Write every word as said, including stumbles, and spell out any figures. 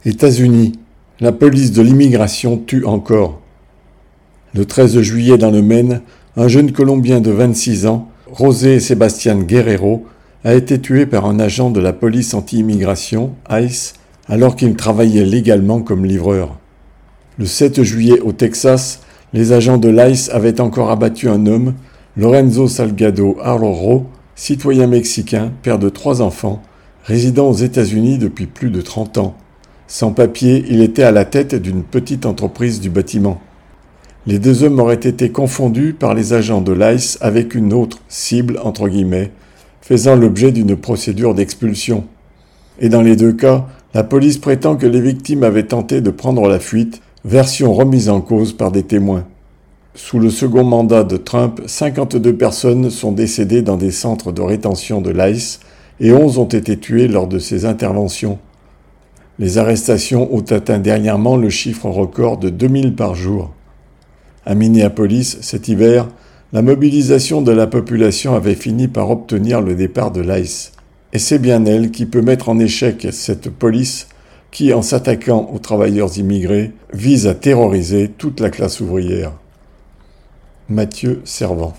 États-Unis, la police de l'immigration tue encore. Le treize juillet dans le Maine, un jeune Colombien de vingt-six ans, José Sebastián Guerrero, a été tué par un agent de la police anti-immigration, I C E, alors qu'il travaillait légalement comme livreur. Le sept juillet au Texas, les agents de l'I C E avaient encore abattu un homme, Lorenzo Salgado Arroyo, citoyen mexicain, père de trois enfants, résidant aux États-Unis depuis plus de trente ans. Sans papier, il était à la tête d'une petite entreprise du bâtiment. Les deux hommes auraient été confondus par les agents de l'I C E avec une autre « cible » entre guillemets, faisant l'objet d'une procédure d'expulsion. Et dans les deux cas, la police prétend que les victimes avaient tenté de prendre la fuite, version remise en cause par des témoins. Sous le second mandat de Trump, cinquante-deux personnes sont décédées dans des centres de rétention de l'I C E et onze ont été tuées lors de ces interventions. Les arrestations ont atteint dernièrement le chiffre record de deux mille par jour. À Minneapolis, cet hiver, la mobilisation de la population avait fini par obtenir le départ de l'I C E. Et c'est bien elle qui peut mettre en échec cette police qui, en s'attaquant aux travailleurs immigrés, vise à terroriser toute la classe ouvrière. Mathieu Servan.